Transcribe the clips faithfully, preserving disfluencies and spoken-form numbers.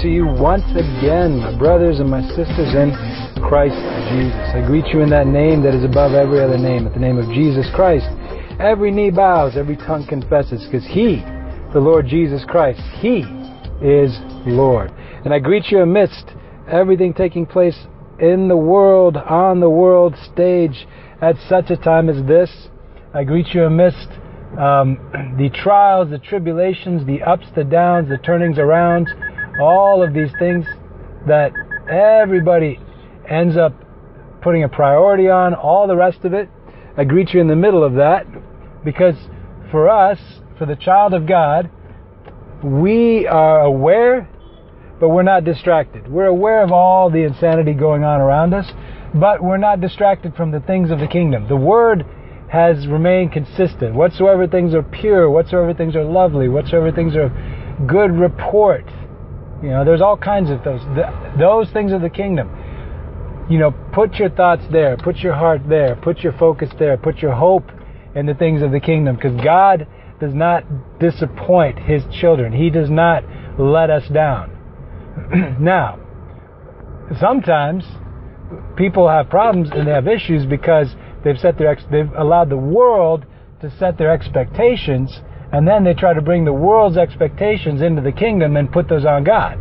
to you once again, my brothers and my sisters in Christ Jesus. I greet you in that name that is above every other name, at the name of Jesus Christ. Every knee bows, every tongue confesses, because He, the Lord Jesus Christ, He is Lord. And I greet you amidst everything taking place in the world, on the world stage, at such a time as this. I greet you amidst um, the trials, the tribulations, the ups, the downs, the turnings around, all of these things that everybody ends up putting a priority on, all the rest of it. I greet you in the middle of that, because for us, for the child of God, we are aware, but we're not distracted. We're aware of all the insanity going on around us, but we're not distracted from the things of the kingdom. The Word has remained consistent. Whatsoever things are pure, whatsoever things are lovely, whatsoever things are good report. You know, there's all kinds of those. Those things of the kingdom. You know, put your thoughts there. Put your heart there. Put your focus there. Put your hope in the things of the kingdom. Because God does not disappoint His children. He does not let us down. Now, sometimes people have problems and they have issues because they've set their ex- they've allowed the world to set their expectations, and then they try to bring the world's expectations into the kingdom and put those on God.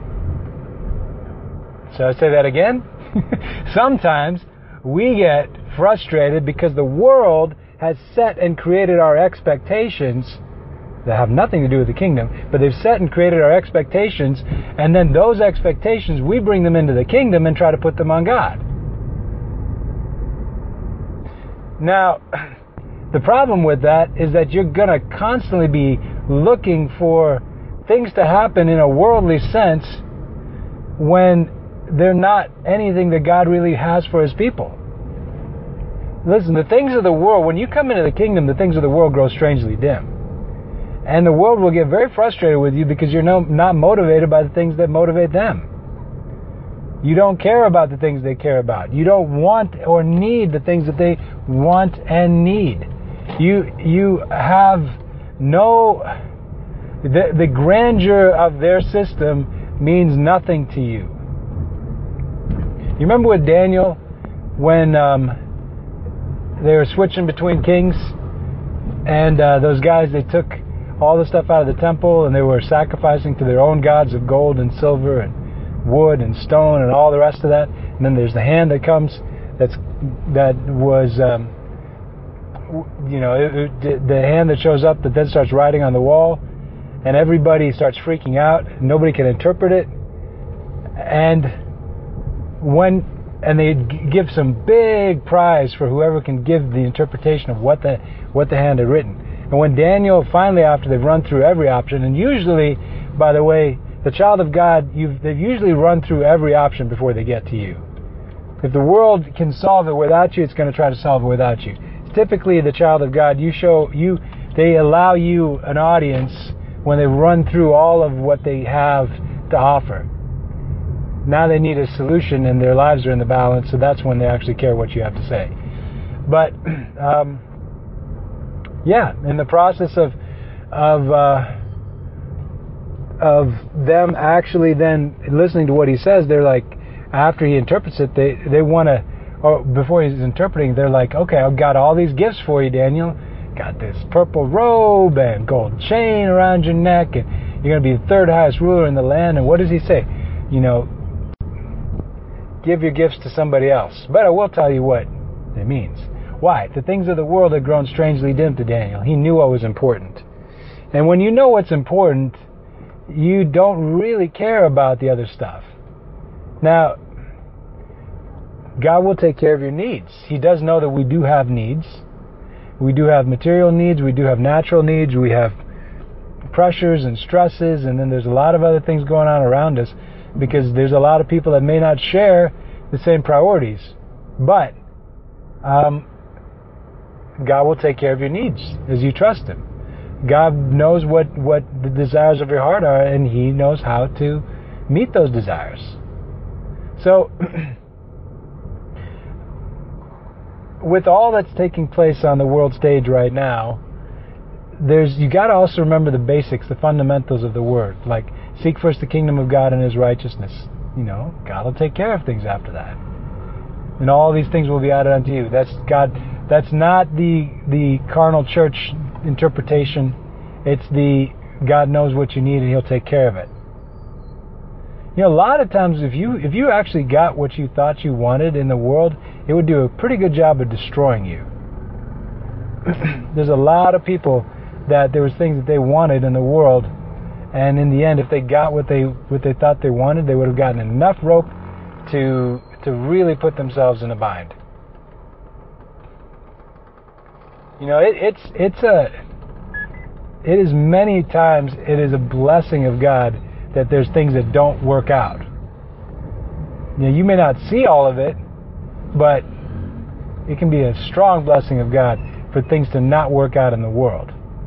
So I say that again. Sometimes we get frustrated because the world has set and created our expectations that have nothing to do with the kingdom, but they've set and created our expectations, and then those expectations, we bring them into the kingdom and try to put them on God. Now, the problem with that is that you're going to constantly be looking for things to happen in a worldly sense when they're not anything that God really has for His people. Listen, the things of the world, when you come into the kingdom, the things of the world grow strangely dim. And the world will get very frustrated with you because you're no, not motivated by the things that motivate them. You don't care about the things they care about. You don't want or need the things that they want and need. You you have no... The, the grandeur of their system means nothing to you. You remember with Daniel when um, they were switching between kings, and uh, those guys, they took all the stuff out of the temple and they were sacrificing to their own gods of gold and silver and wood and stone and all the rest of that. And then there's the hand that comes, that's that was um, you know it, it, the hand that shows up that then starts writing on the wall, and everybody starts freaking out. Nobody can interpret it, and when and they give some big prize for whoever can give the interpretation of what the what the hand had written. And when Daniel finally, after they've run through every option, and usually, by the way, the child of God, you've, they've usually run through every option before they get to you. If the world can solve it without you, it's going to try to solve it without you. Typically, the child of God, you show you, they allow you an audience when they run through all of what they have to offer. Now they need a solution, and their lives are in the balance, so that's when they actually care what you have to say. But um, yeah, in the process of of uh, of them actually then listening to what he says, they're like, after he interprets it, they they want to, or before he's interpreting, they're like, okay, I've got all these gifts for you, Daniel. Got this purple robe and gold chain around your neck, and you're going to be the third highest ruler in the land. And what does he say? You know, give your gifts to somebody else. But I will tell you what it means. Why? The things of the world had grown strangely dim to Daniel. He knew what was important. And when you know what's important, you don't really care about the other stuff. Now, God will take care of your needs. He does know that we do have needs. We do have material needs. We do have natural needs. We have pressures and stresses. And then there's a lot of other things going on around us, because there's a lot of people that may not share the same priorities. But um, God will take care of your needs as you trust Him. God knows what, what the desires of your heart are, and He knows how to meet those desires. So, with all that's taking place on the world stage right now, there's you got to also remember the basics, the fundamentals of the word. Like, seek first the kingdom of God and His righteousness. You know, God will take care of things after that, and all these things will be added unto you. That's God. That's not the the carnal church interpretation. It's the God knows what you need and He'll take care of it. You know, a lot of times if you if you actually got what you thought you wanted in the world, it would do a pretty good job of destroying you. There's a lot of people that there was things that they wanted in the world, and in the end, if they got what they what they thought they wanted, they would have gotten enough rope to to really put themselves in a bind. You know, it, it's it's a it is many times it is a blessing of God that there's things that don't work out. You know, you may not see all of it, but it can be a strong blessing of God for things to not work out in the world.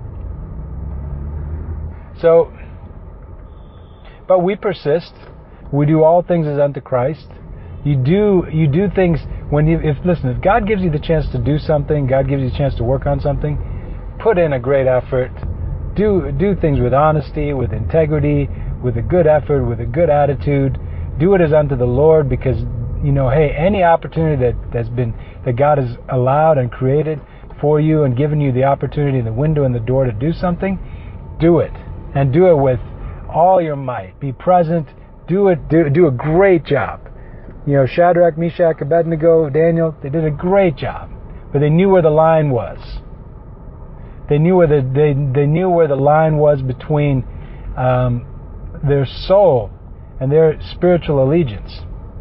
So, but we persist. We do all things as unto Christ. You do you do things when you if listen, if God gives you the chance to do something, God gives you the chance to work on something, put in a great effort. Do do things with honesty, with integrity, with a good effort, with a good attitude. Do it as unto the Lord, because you know, hey, any opportunity that that's been that God has allowed and created for you and given you the opportunity, the window and the door to do something, do it. And do it with all your might. Be present. Do it. Do, do a great job. You know, Shadrach, Meshach, Abednego, Daniel, they did a great job. But they knew where the line was. They knew where the they, they knew where the line was between um, their soul and their spiritual allegiance.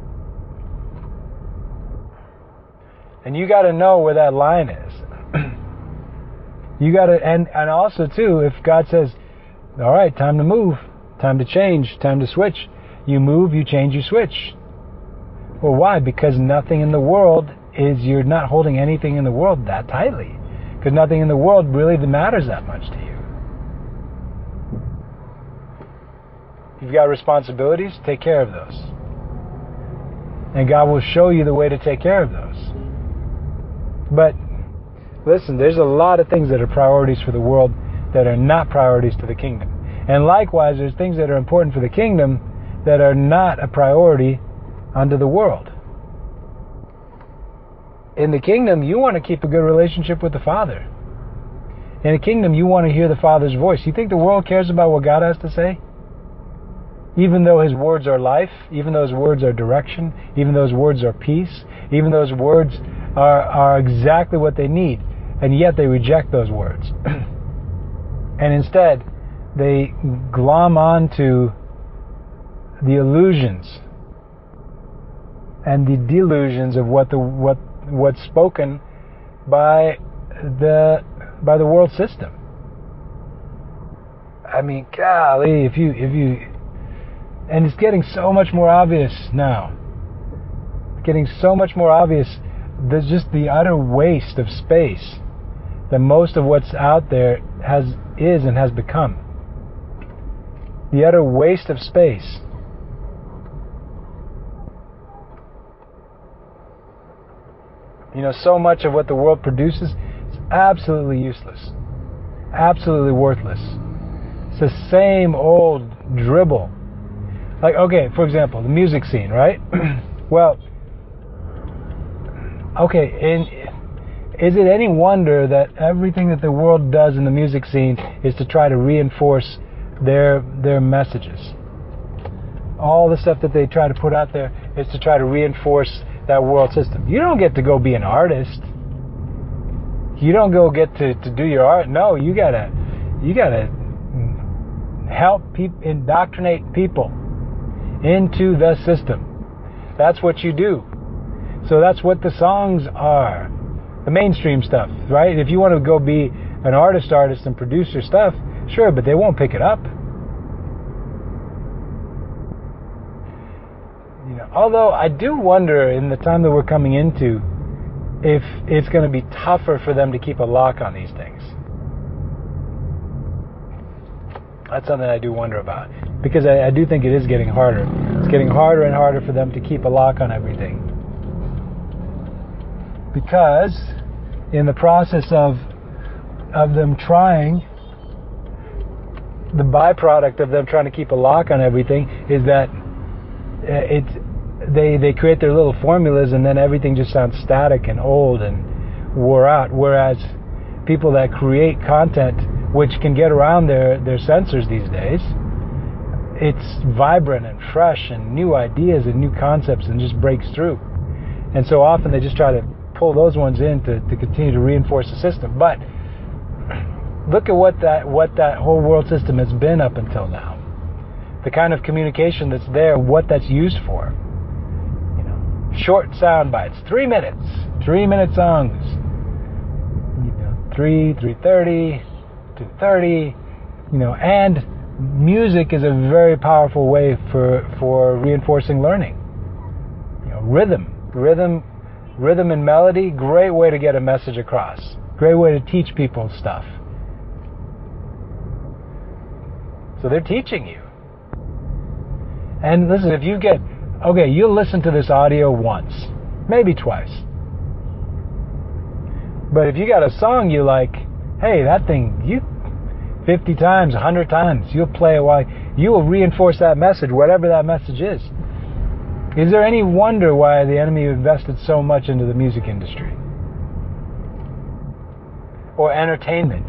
And you got to know where that line is. You got to, and and also too, if God says, all right, time to move, time to change, time to switch. You move, you change, you switch. Well, why? Because nothing in the world is, you're not holding anything in the world that tightly. Because nothing in the world really matters that much to you. You've got responsibilities, take care of those. And God will show you the way to take care of those. But, listen, there's a lot of things that are priorities for the world that are not priorities to the kingdom. And likewise, there's things that are important for the kingdom that are not a priority unto the world. In the kingdom, you want to keep a good relationship with the Father. In the kingdom, you want to hear the Father's voice. You think the world cares about what God has to say? Even though His words are life, even though His words are direction, even though His words are peace, even though His words are, are exactly what they need, and yet they reject those words. And instead, they glom onto the illusions and the delusions of what the what what's spoken by the by the world system. I mean, golly, if you if you and it's getting so much more obvious now. It's getting so much more obvious. There's just the utter waste of space that most of what's out there has is and has become. The utter waste of space. You know, so much of what the world produces is absolutely useless. Absolutely worthless. It's the same old dribble. Like, okay, for example, the music scene, right? Well, okay, in, is it any wonder that everything that the world does in the music scene is to try to reinforce their their messages? All the stuff that they try to put out there is to try to reinforce that world system. You don't get to go be an artist. You don't go get to, to do your art. No, you gotta you gotta help people, indoctrinate people into the system. That's what you do. So that's what the songs are. The mainstream stuff, right? If you want to go be an artist artist and produce your stuff, sure, but they won't pick it up. You know, although I do wonder in the time that we're coming into if it's going to be tougher for them to keep a lock on these things. That's something I do wonder about, because I, I do think it is getting harder. It's getting harder and harder for them to keep a lock on everything. Because in the process of of them trying the byproduct of them trying to keep a lock on everything is that it's they they create their little formulas, and then everything just sounds static and old and wore out. Whereas people that create content, which can get around their their censors these days, it's vibrant and fresh and new ideas and new concepts and just breaks through. And so often they just try to pull those ones in to, to continue to reinforce the system. But look at what that what that whole world system has been up until now. The kind of communication that's there, what that's used for. You know, short sound bites, three minutes, three minute songs. You know, three, three thirty, two thirty. You know, and music is a very powerful way for for reinforcing learning. You know, rhythm, rhythm, rhythm and melody, great way to get a message across. Great way to teach people stuff. So they're teaching you. And listen, if you get, okay, you'll listen to this audio once, maybe twice. But if you got a song you like, hey, that thing, you fifty times, one hundred times, you'll play it while you will reinforce that message, whatever that message is. Is there any wonder why the enemy invested so much into the music industry? Or entertainment?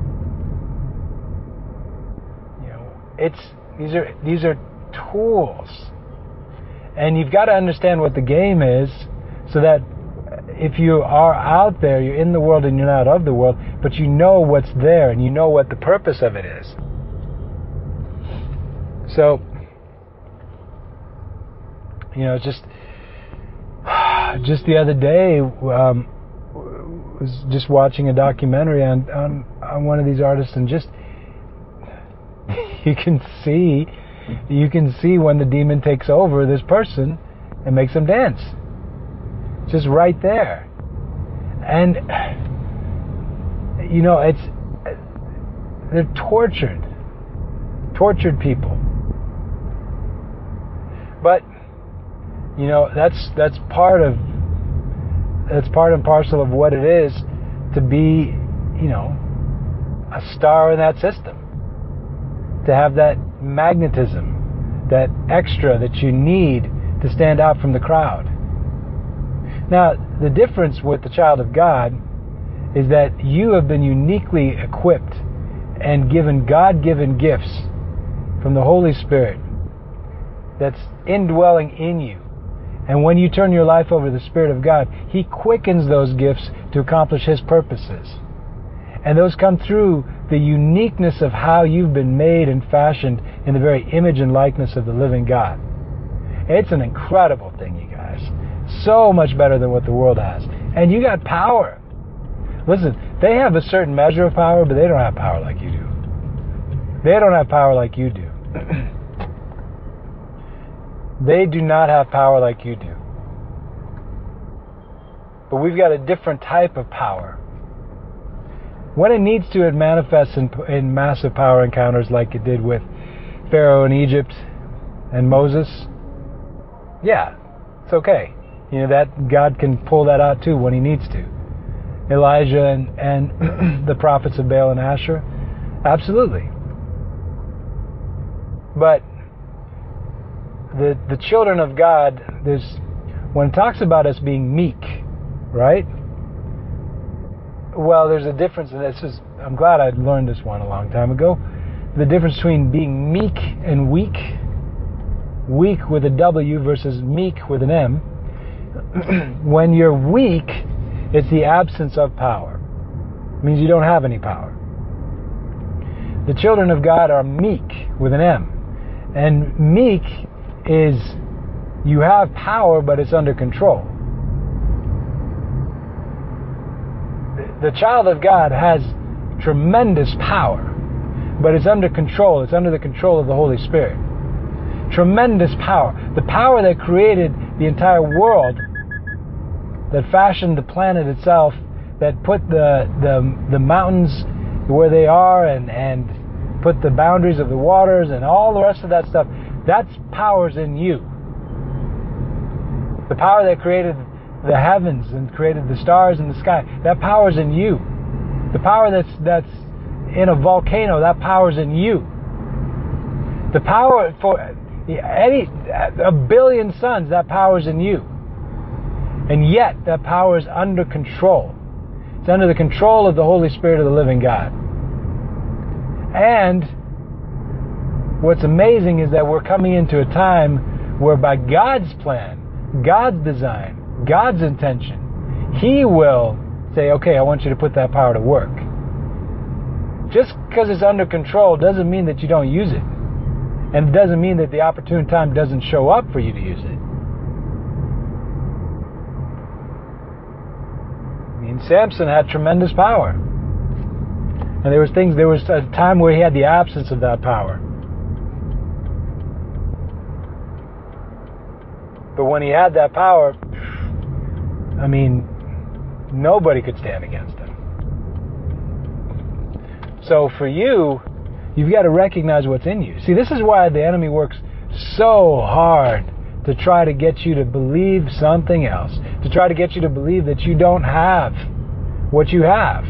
You know, it's these are these are tools. And you've got to understand what the game is, so that if you are out there, you're in the world and you're not of the world, but you know what's there and you know what the purpose of it is. So, you know, just just the other day, um, was just watching a documentary on, on on one of these artists, and just you can see you can see when the demon takes over this person and makes them dance. Just right there. And you know, it's they're tortured tortured people. But you know, that's that's part of that's part and parcel of what it is to be, you know, a star in that system. To have that magnetism, that extra that you need to stand out from the crowd. Now, the difference with the child of God is that you have been uniquely equipped and given God-given gifts from the Holy Spirit that's indwelling in you. And when you turn your life over to the Spirit of God, He quickens those gifts to accomplish His purposes. And those come through the uniqueness of how you've been made and fashioned in the very image and likeness of the living God. It's an incredible thing, you guys. So much better than what the world has. And you got power. Listen, they have a certain measure of power, but they don't have power like you do. They don't have power like you do. They do not have power like you do. But we've got a different type of power. When it needs to, it manifests in, in massive power encounters like it did with Pharaoh in Egypt and Moses. Yeah, it's okay. You know, that God can pull that out too when He needs to. Elijah and, and the prophets of Baal and Asher, absolutely. But the the children of God, there's when it talks about us being meek, right? Well, there's a difference, and this is, I'm glad I learned this one a long time ago. The difference between being meek and weak, weak with a W versus meek with an M. When you're weak, it's the absence of power. It means you don't have any power. The children of God are meek with an M. And meek is you have power, but it's under control. The child of God has tremendous power, but it's under control. It's under the control of the Holy Spirit. Tremendous power. The power that created the entire world, that fashioned the planet itself, that put the the, the mountains where they are and, and put the boundaries of the waters and all the rest of that stuff, that's power's in you. The power that created the heavens and created the stars in the sky, that power's in you. The power that's that's in a volcano, that power's in you. The power for any a billion suns, that power is in you. And yet that power is under control. It's under the control of the Holy Spirit of the living God. And what's amazing is that we're coming into a time where by God's plan, God's design, God's intention, He will say, okay, I want you to put that power to work. Just because it's under control doesn't mean that you don't use it. And it doesn't mean that the opportune time doesn't show up for you to use it. I mean, Samson had tremendous power. And there was things, there was a time where he had the absence of that power. But when he had that power, I mean, nobody could stand against him. So for you, you've got to recognize what's in you. See, this is why the enemy works so hard to try to get you to believe something else, to try to get you to believe that you don't have what you have.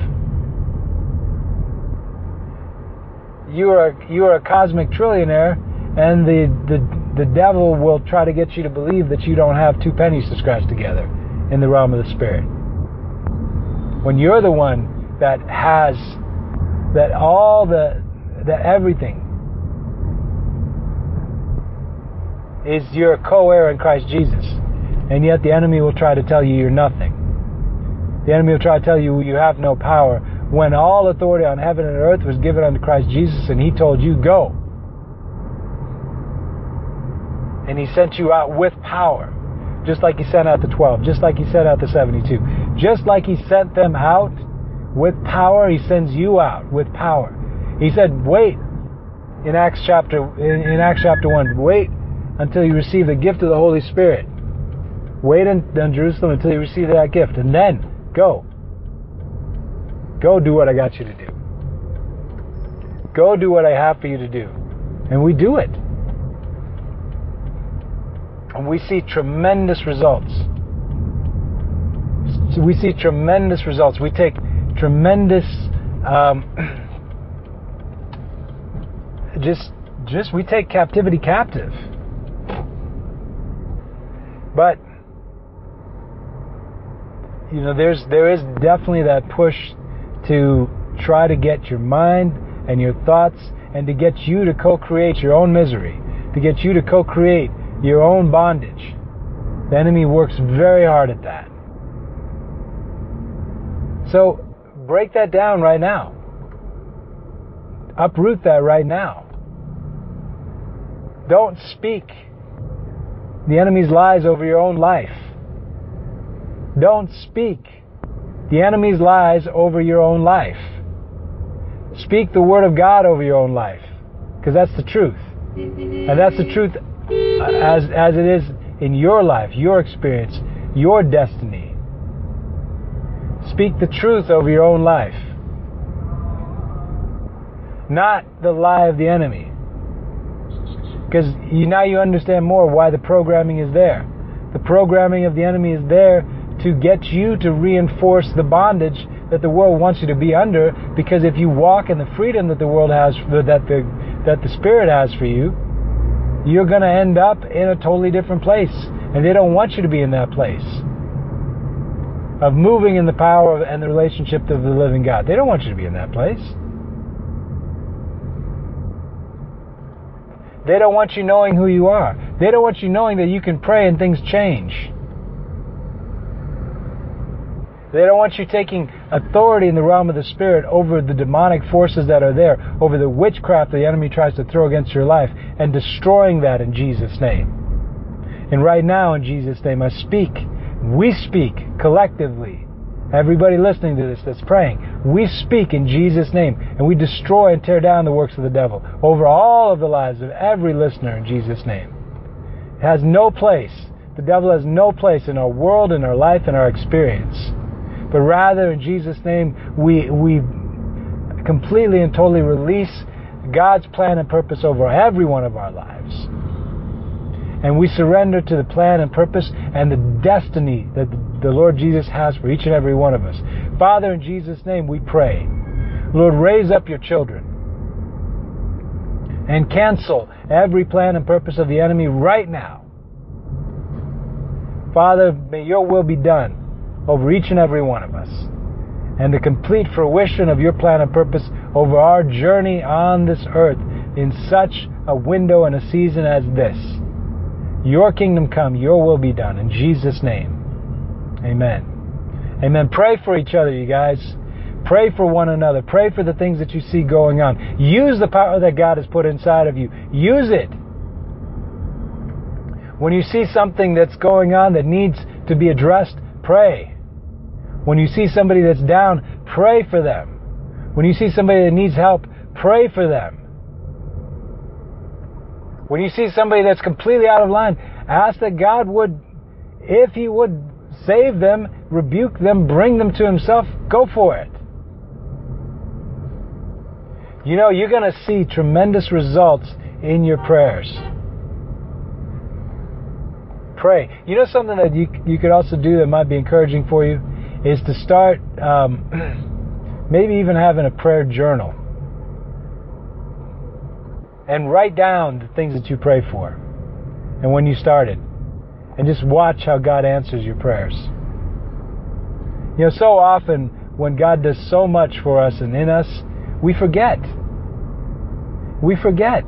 You are you are a cosmic trillionaire, and the, the, the devil will try to get you to believe that you don't have two pennies to scratch together in the realm of the spirit. When you're the one that has that all the that everything is your co-heir in Christ Jesus, and yet the enemy will try to tell you you're nothing. The enemy will try to tell you you have no power, when all authority on heaven and earth was given unto Christ Jesus, and He told you, go. And He sent you out with power, just like He sent out the twelve, just like He sent out the seventy-two. Just like He sent them out with power, He sends you out with power. He said, wait, in Acts chapter in, in Acts chapter one, wait until you receive the gift of the Holy Spirit. Wait in, in Jerusalem until you receive that gift, and then go. Go do what I got you to do. Go do what I have for you to do. And we do it. And we see tremendous results. So we see tremendous results. We take tremendous um, just just we take captivity captive. But you know, there's there is definitely that push to try to get your mind and your thoughts, and to get you to co-create your own misery, to get you to co-create your own bondage. The enemy works very hard at that. So break that down right now. Uproot that right now. Don't speak the enemy's lies over your own life. Don't speak the enemy's lies over your own life. Speak the word of God over your own life, because that's the truth. And that's the truth as, as it is in your life, your experience, your destiny. Speak the truth over your own life, not the lie of the enemy. Because you, now you understand more why the programming is there. The programming of the enemy is there to get you to reinforce the bondage that the world wants you to be under. Because if you walk in the freedom that the world has, that the that the Spirit has for you, you're going to end up in a totally different place. And they don't want you to be in that place of moving in the power and the relationship of the living God. They don't want you to be in that place. They don't want you knowing who you are. They don't want you knowing that you can pray and things change. They don't want you taking authority in the realm of the Spirit over the demonic forces that are there, over the witchcraft the enemy tries to throw against your life, and destroying that in Jesus' name. And right now, in Jesus' name, I speak, we speak collectively, everybody listening to this that's praying, we speak in Jesus' name, and we destroy and tear down the works of the devil over all of the lives of every listener in Jesus' name. It has no place. The devil has no place in our world, in our life, in our experience. But rather, in Jesus' name, we we completely and totally release God's plan and purpose over every one of our lives. And we surrender to the plan and purpose and the destiny that the Lord Jesus has for each and every one of us. Father, in Jesus' name we pray. Lord, raise up your children. and cancel every plan and purpose of the enemy right now. Father, may your will be done over each and every one of us, and the complete fruition of your plan and purpose over our journey on this earth in such a window and a season as this. Your kingdom come, your will be done. In Jesus' name, amen. Amen. Pray for each other, you guys. Pray for one another. Pray for the things that you see going on. Use the power that God has put inside of you. Use it. When you see something that's going on that needs to be addressed, pray. When you see somebody that's down, pray for them. When you see somebody that needs help, pray for them. When you see somebody that's completely out of line, ask that God would, if He would save them, rebuke them, bring them to Himself, go for it. You know, you're going to see tremendous results in your prayers. Pray. You know something that you you could also do that might be encouraging for you is to start um, maybe even having a prayer journal and write down the things that you pray for and when you started, and just watch how God answers your prayers. You know, so often when God does so much for us and in us, we forget. We forget.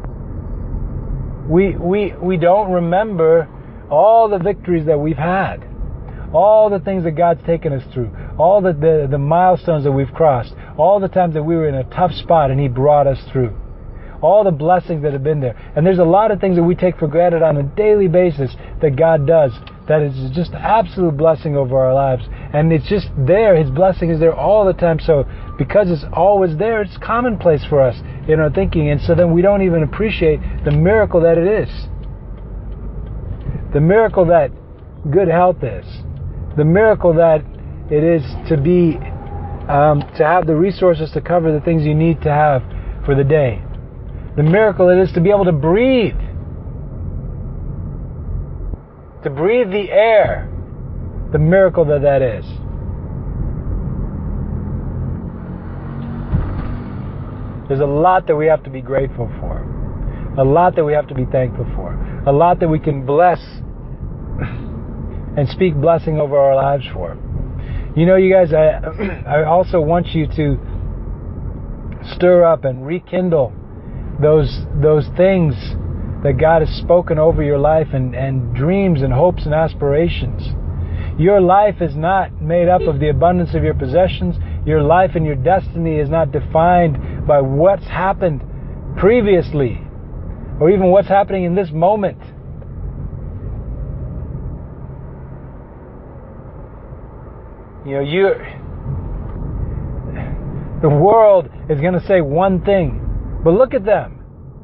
We we we don't remember all the victories that we've had, all the things that God's taken us through, all the, the, the milestones that we've crossed, all the times that we were in a tough spot and He brought us through, all the blessings that have been there. And there's a lot of things that we take for granted on a daily basis that God does that is just absolute blessing over our lives. And it's just there. His blessing is there all the time. So because it's always there, it's commonplace for us in our thinking. And so then we don't even appreciate the miracle that it is. The miracle that good health is. The miracle that it is to be, um, to have the resources to cover the things you need to have for the day. The miracle it is to be able to breathe. To breathe the air. The miracle that that is. There's a lot that we have to be grateful for. A lot that we have to be thankful for. A lot that we can bless and speak blessing over our lives for. You know, you guys, I I also want you to stir up and rekindle those those things that God has spoken over your life, and, and dreams and hopes and aspirations. Your life is not made up of the abundance of your possessions. Your life and your destiny is not defined by what's happened previously or even what's happening in this moment. You know, you the world is going to say one thing, but look at them.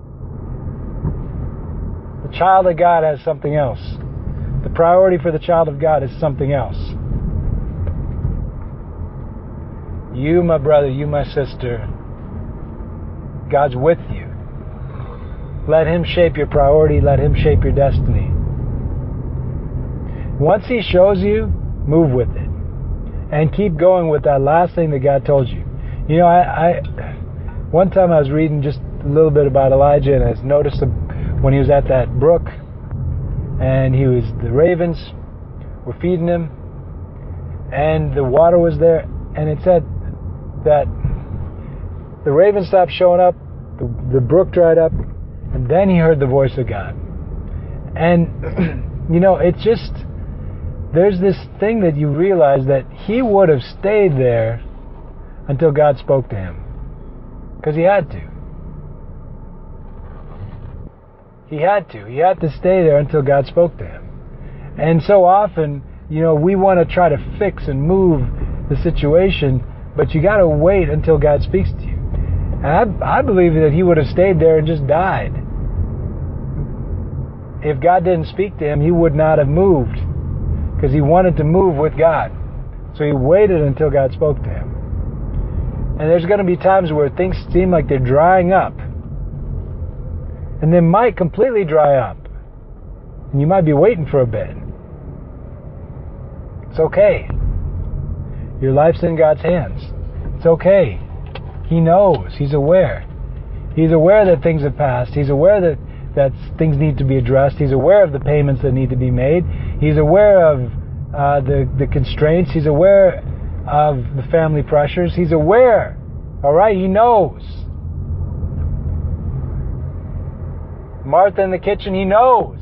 The child of God has something else. The priority for the child of God is something else. You, my brother, you, my sister, God's with you. Let Him shape your priority. Let Him shape your destiny. Once He shows you, move with it. And keep going with that last thing that God told you. You know, I, I one time I was reading just a little bit about Elijah, and I noticed when he was at that brook, and he was the ravens were feeding him, and the water was there, and it said that the ravens stopped showing up, the, the brook dried up, and then he heard the voice of God. And you know, it's just, there's this thing that you realize that he would have stayed there until God spoke to him. Because he had to. He had to. He had to stay there until God spoke to him. And so often, you know, we want to try to fix and move the situation, but you got to wait until God speaks to you. And I, I believe that he would have stayed there and just died. If God didn't speak to him, he would not have moved, because he wanted to move with God. So he waited until God spoke to him. And there's going to be times where things seem like they're drying up. And they might completely dry up. And you might be waiting for a bit. It's okay. Your life's in God's hands. It's okay. He knows. He's aware. He's aware that things have passed. He's aware that, that things need to be addressed. He's aware of the payments that need to be made. He's aware of uh, the, the constraints. He's aware of the family pressures. He's aware. All right? He knows. Martha in the kitchen, he knows.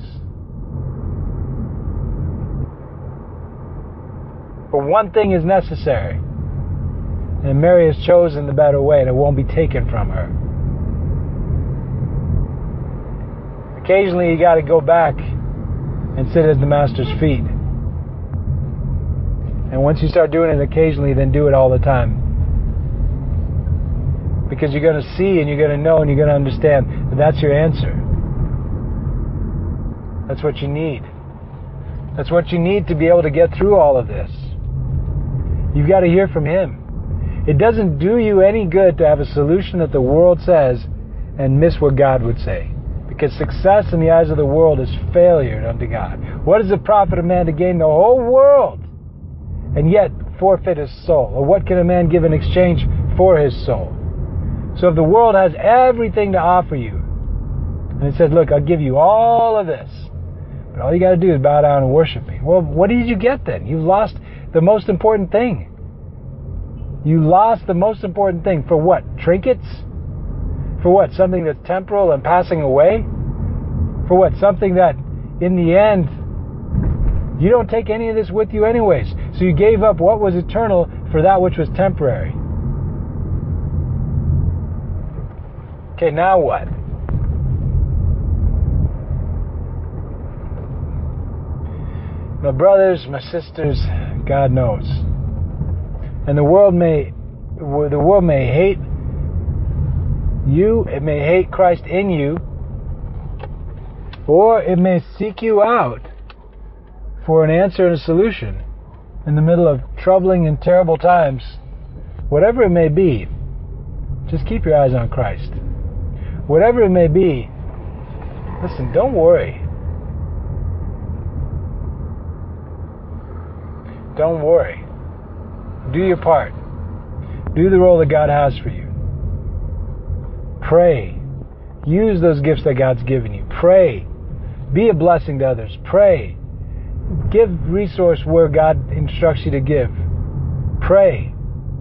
But one thing is necessary. And Mary has chosen the better way, and it won't be taken from her. Occasionally you got to go back and sit at the Master's feet. And once you start doing it occasionally, then do it all the time. Because you're going to see and you're going to know and you're going to understand that that's your answer. That's what you need. That's what you need to be able to get through all of this. You've got to hear from Him. It doesn't do you any good to have a solution that the world says and miss what God would say. Because success in the eyes of the world is failure unto God. What is the profit of man to gain the whole world and yet forfeit his soul? Or what can a man give in exchange for his soul? So if the world has everything to offer you, and it says, look, I'll give you all of this, but all you got to do is bow down and worship me. Well, what did you get then? You've lost the most important thing. You lost the most important thing. For what? Trinkets? For what? Something that's temporal and passing away? For what? Something that, in the end, you don't take any of this with you anyways. So you gave up what was eternal for that which was temporary. Okay, now what? My brothers, my sisters, God knows. And the world may, the world may hate you, it may hate Christ in you, or it may seek you out for an answer and a solution in the middle of troubling and terrible times. Whatever it may be, just keep your eyes on Christ. Whatever it may be, listen, don't worry. Don't worry. Do your part. Do the role that God has for you. Pray. Use those gifts that God's given you. Pray. Be a blessing to others. Pray. Give resource where God instructs you to give. Pray.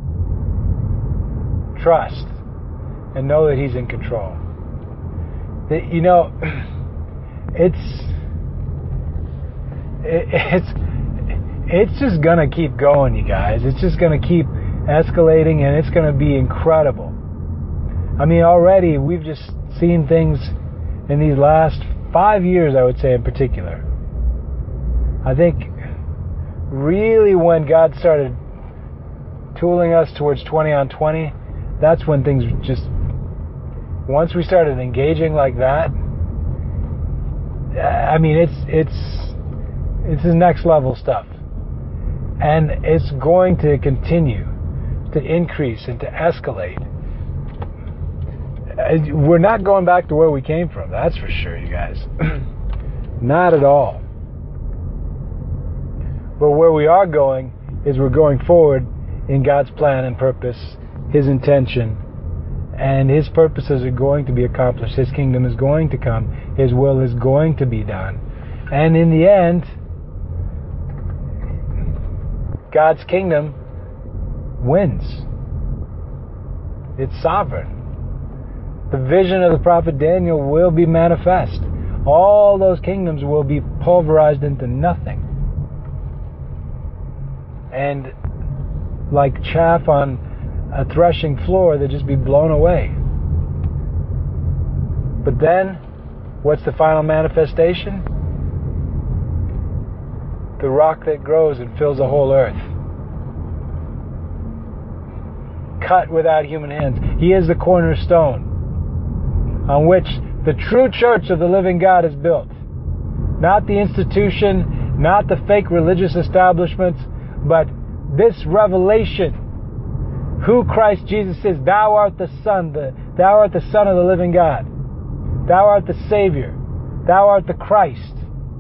Trust. And know that He's in control. That, you know, it's it, it's it's just gonna keep going, you guys. It's just gonna keep escalating, and it's gonna be incredible. I mean, already we've just seen things in these last five years, I would say in particular. I think really when God started tooling us towards twenty on twenty, that's when things just, once we started engaging like that, I mean, it's it's it's the next level stuff. And it's going to continue to increase and to escalate. We're not going back to where we came from, that's for sure, you guys. Not at all. But where we are going is we're going forward in God's plan and purpose, His intention, and His purposes are going to be accomplished. His kingdom is going to come. His will is going to be done. And in the end, God's kingdom wins. It's sovereign. The vision of the prophet Daniel will be manifest. All those kingdoms will be pulverized into nothing. And like chaff on a threshing floor, they'll just be blown away. But then, what's the final manifestation? The rock that grows and fills the whole earth. Cut without human hands. He is the cornerstone on which the true church of the living God is built. Not the institution, not the fake religious establishments, but this revelation, who Christ Jesus is. Thou art the Son, the, thou art the Son of the living God. Thou art the Savior. Thou art the Christ.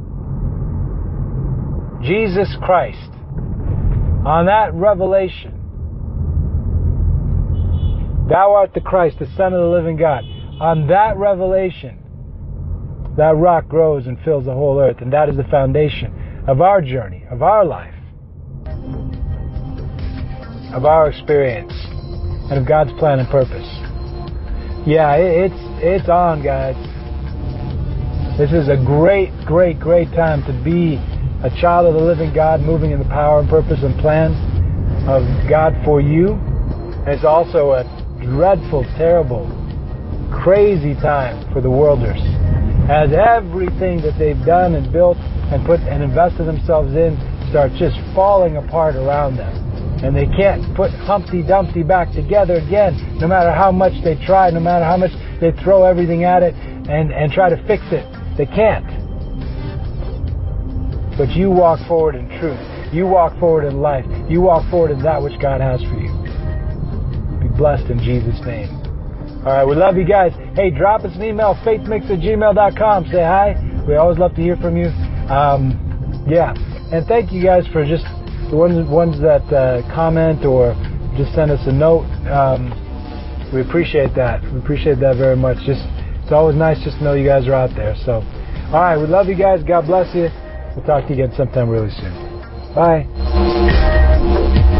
Jesus Christ. On that revelation, thou art the Christ, the Son of the living God. on that revelation, that rock grows and fills the whole earth. And that is the foundation of our journey, of our life, of our experience, and of God's plan and purpose. Yeah, it's it's on, guys. This is a great, great, great time to be a child of the living God, moving in the power and purpose and plan of God for you. And it's also a dreadful, terrible, crazy time for the worlders, as everything that they've done and built and put and invested themselves in starts just falling apart around them. And they can't put Humpty Dumpty back together again, no matter how much they try, no matter how much they throw everything at it and, and try to fix it. They can't. But you walk forward in truth. You walk forward in life. You walk forward in that which God has for you. Be blessed in Jesus' name. All right, we love you guys. Hey, drop us an email, faithmix at gmail dot com. Say hi. We always love to hear from you. Um, yeah. And thank you guys for just the ones, ones that uh, comment or just send us a note. Um, we appreciate that. We appreciate that very much. Just It's always nice just to know you guys are out there. So, all right, we love you guys. God bless you. We'll talk to you again sometime really soon. Bye.